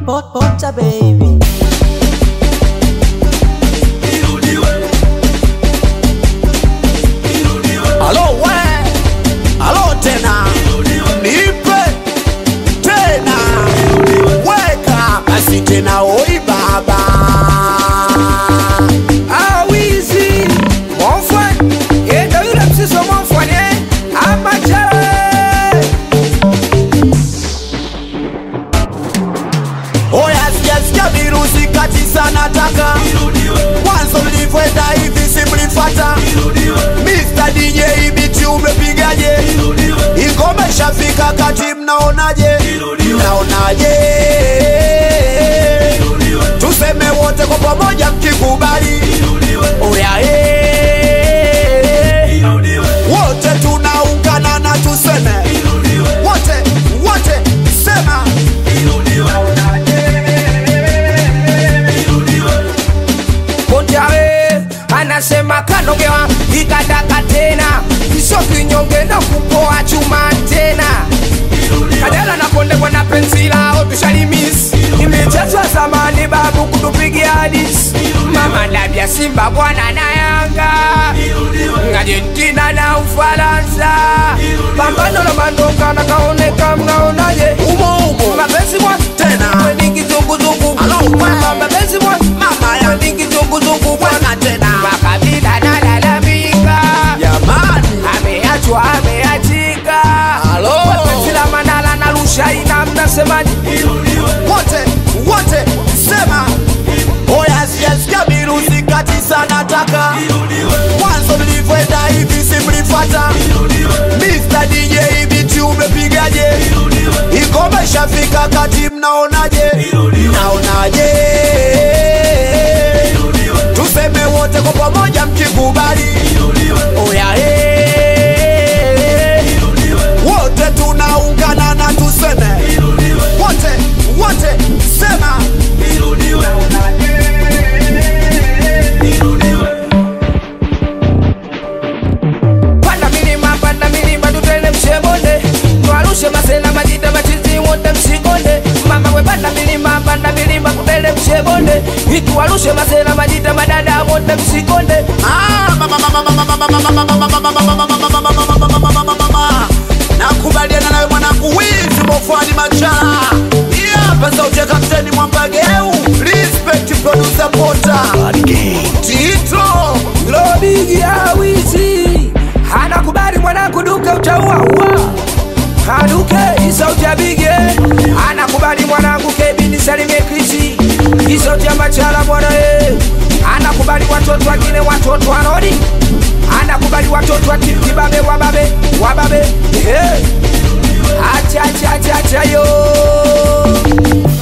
Pocha baby. Alo we, alo tena, nipe tena, weka basi tena, oi baba. Awizi, monfwan, endo yule msiso monfwan amachare. Oya sikia virusi kati sana taka, mwanzo mlivyenda hivi si mlifata. Mr. DJ biti umepigaje, ingoma ishafika kati mnaonaje, mnaonaje? Tuseme wote kwa pamoja mkikubali, oya wote tunaungana na tuseme wote sema Konjawe, anasema kanogewa, ikataka tena iso kinyonge na kupoa chuma tena. Kadela na konde kwa na pensila otushalimis, imechazwa zamani babu kutupigia hadis. Mama labia Simba bwana na Yanga, Argentina na Ufaransa, pambano la mandoka na kaoneka mnaonaje? umo Mapenzi mwa tena weni kizunguzungu. Alo, mapenzi mwa mama ya weni kizunguzungu. bwana tena Makabila na lalamika, jamani. ameachwa ameachika. Alo. Mapenzi la Manala na Rushaina mnasemaje? wote sema oya sikia virusi kati sana taka, mwanzo mlivyenda hivi si mlifata. Mr. DJ biti umepigaje, ingoma ishafika kati mnaonaje, mnaonaje? Tuseme wote kwa pamoja mkikubali, oya wote tunaungana na tuseme wote sema Panda milima tutende mshebonde, tuarushe masela majita machizi wote mshikonde. Mama we panda milima tutende mshebonde, ituarushe masela majita madada wote mshikonde. nakubaliana nawe mwanangu wizi mofani machala hapa sauti ya kapteni Mwambageu, respect producer Pota Tito Lobigi Awizi anakubali mwanangu duke utaua Haduke isauti ya bige anakubali mwanangu kebini salimie krisi isauti ya machala mwana anakubali watoto wengine watoto wanodi anakubali watoto wa kibabe wababe acha yo